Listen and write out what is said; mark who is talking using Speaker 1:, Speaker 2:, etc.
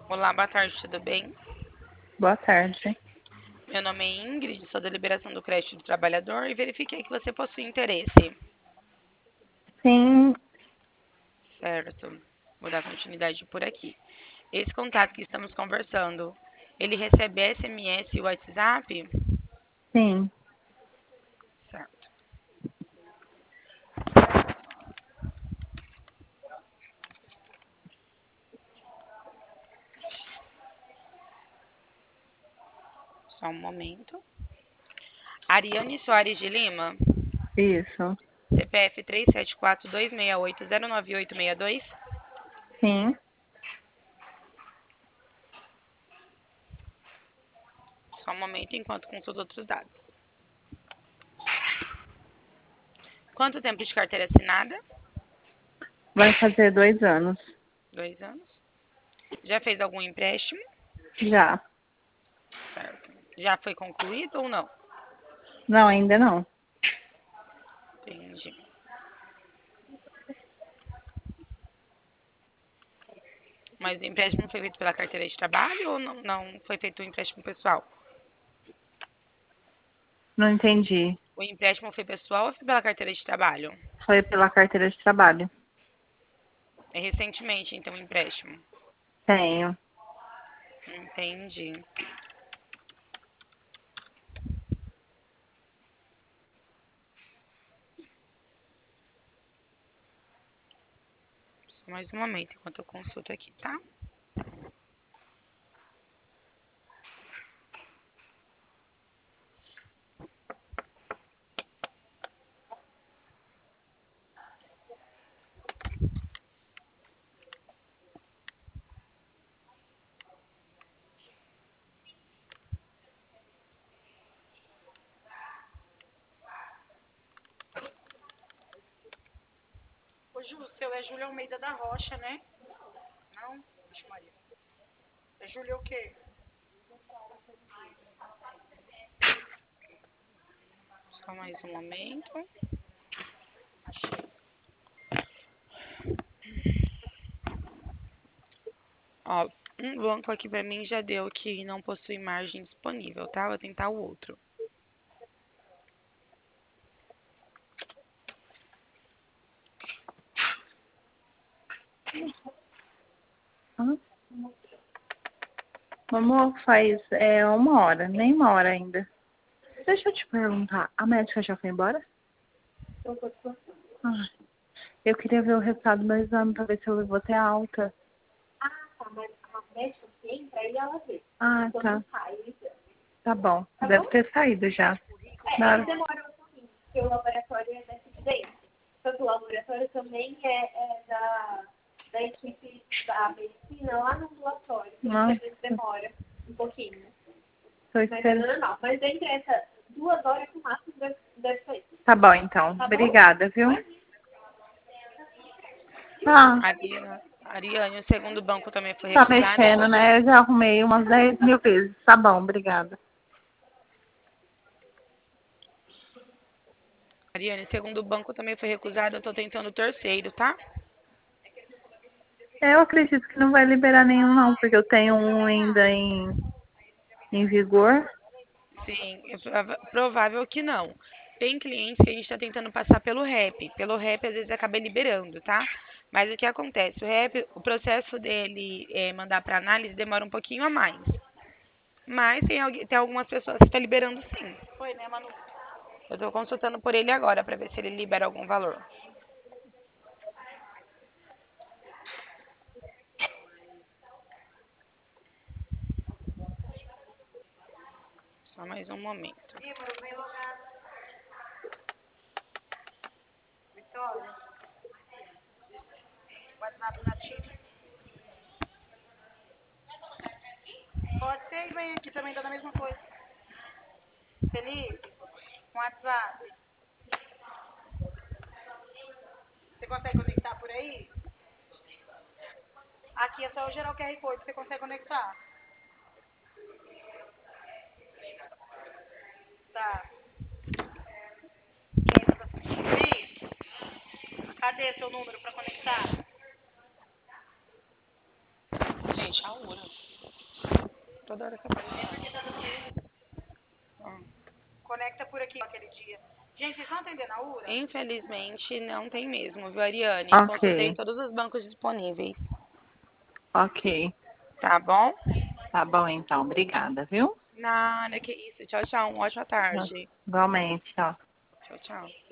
Speaker 1: Olá, boa tarde, tudo bem?
Speaker 2: Boa tarde.
Speaker 1: Meu nome é Ingrid, sou da Liberação do Crédito do Trabalhador e verifiquei que você possui interesse.
Speaker 2: Sim,
Speaker 1: Certo. Vou dar continuidade por aqui. Esse contato que estamos conversando, ele recebe SMS e WhatsApp?
Speaker 2: sim.
Speaker 1: Certo. Só um momento. Ariane Soares de Lima,
Speaker 2: Isso.
Speaker 1: CPF 374268096862.
Speaker 2: Sim.
Speaker 1: Só um momento enquanto consulto outros dados. Quanto tempo de carteira assinada?
Speaker 2: Vai fazer 2 anos.
Speaker 1: 2 anos. Já fez algum empréstimo?
Speaker 2: Já.
Speaker 1: Certo. Já foi concluído ou não?
Speaker 2: Não, ainda não.
Speaker 1: Entendi. Mas o empréstimo foi feito pela carteira de trabalho ou não foi feito o empréstimo pessoal?
Speaker 2: Não entendi.
Speaker 1: O empréstimo foi pessoal ou foi pela carteira de trabalho?
Speaker 2: Foi pela carteira de trabalho.
Speaker 1: É recentemente, então, o empréstimo.
Speaker 2: Tenho.
Speaker 1: Entendi. Só mais um momento enquanto eu consulto aqui, tá? Ô, Ju, o seu é Júlia Almeida da Rocha, né? Não? Vixe, Maria. É Júlia o quê? Só mais um momento. Achei. Ó, um banco aqui pra mim já deu que não possui margem disponível, tá? Vou tentar o outro.
Speaker 2: Hã? Amor, faz 1 hora, nem 1 hora ainda. Deixa eu te perguntar, a médica já foi embora? Ah, eu queria ver o resultado do meu exame pra ver se eu vou ter alta. Ah, tá. Tá bom. Deve ter saído já. Na hora- Nossa, tô esperando. Tá bom, então. Obrigada, viu? Ah,
Speaker 1: Ariane, o segundo banco também foi
Speaker 2: tá
Speaker 1: recusado.
Speaker 2: mexendo, né? Eu já arrumei umas 10 mil vezes. Tá bom, obrigada.
Speaker 1: Ariane, o segundo banco também foi recusado. Eu tô tentando o terceiro, tá?
Speaker 2: Eu acredito que não vai liberar nenhum, não, porque eu tenho um ainda em vigor.
Speaker 1: Sim, é provável que não. Tem clientes que a gente está tentando passar pelo REP. Pelo REP, às vezes acaba liberando, tá? Mas o que acontece? O REP, o processo dele mandar para análise demora um pouquinho a mais. Mas tem algumas pessoas que estão liberando sim. Foi, né, Manu? Eu estou consultando por ele agora para ver se ele libera algum valor. Só mais um momento. Vitória, WhatsApp nativo. Pode ser e vem aqui também dando a mesma coisa. Felipe, WhatsApp. Você consegue conectar por aí? Aqui é só eu gerar o QR Code, você consegue conectar? Tá. Felipe, cadê seu número para conectar? gente, a Ura. Toda hora que aparece.
Speaker 2: Conecta por aqui aquele dia. Gente, vocês estão atendendo a URA?
Speaker 1: Infelizmente, não tem mesmo, viu, Ariane? Consultei
Speaker 2: Ok,
Speaker 1: todos os bancos disponíveis.
Speaker 2: ok.
Speaker 1: Tá bom?
Speaker 2: Tá bom então, obrigada, viu?
Speaker 1: Nada, que isso. Tchau, tchau. Uma ótima tarde.
Speaker 2: Igualmente, ó.
Speaker 1: Tchau, tchau.